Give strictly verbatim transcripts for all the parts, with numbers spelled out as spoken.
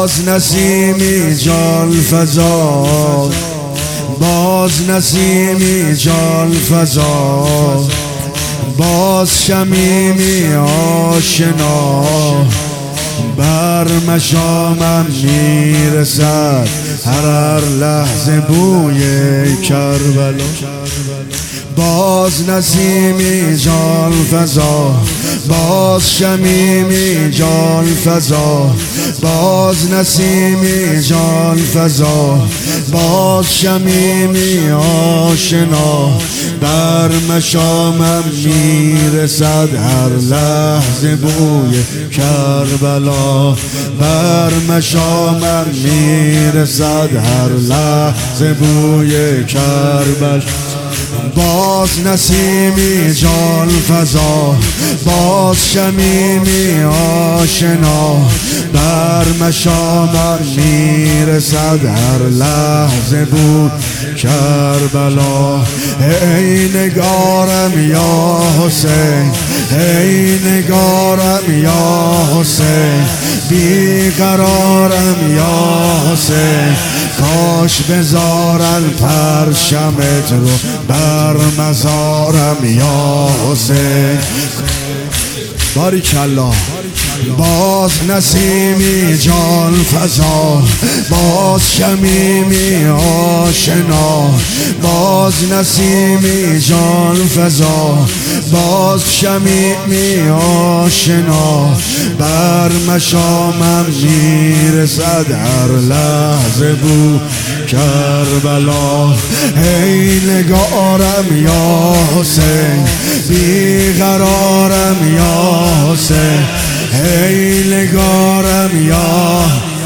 باز نسیمی جان فضا، باز نسیمی جان فضا، باز شمیمی آشنا، بر مشامم میرسد هر هر لحظه بوی کربلا. باز نسیمی جان فضا، باز شمیمی جان فضا، باز نسیمی جان فضا، باز شمیمی آشنا، بر مشامم میرسد هر لحظه بوی کربلا، بر مشامم میرسد هر لحظه بوی کربلا. باز نسیمی جان فضا، باز شمیمی آشنا، بر مشامم میرسد هر لحظه بود کربلا. ای نگارم یا حسین، ای نگارم یا حسین، بیقرارم یا حسین، کاش بذارن پرشمت رو بر مزارم یا حسین. باریکالله. باز نسیمی جان فضا، باز شمیمی آشنا، باز نسیمی جان فضا، باز شمیمی آشنا، بر مشامم میرسد هر لحظه بو کربلا. ای نگارم یا حسین، بیقرارم یا حسین، ای نگارم یا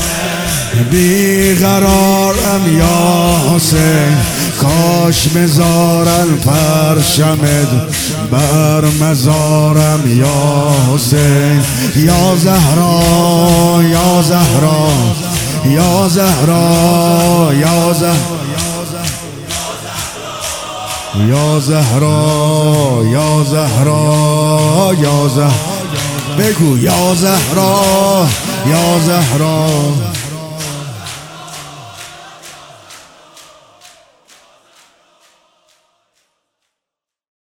بیقرارم یا حسین، کاش بذارن پرشمت بر مزارم یا حسین. یا زهرا یا زهرا یا زهرا یا زهرا یا زهرا یا زهرا یا زهرا، بگو یا زهرا یا زهرا.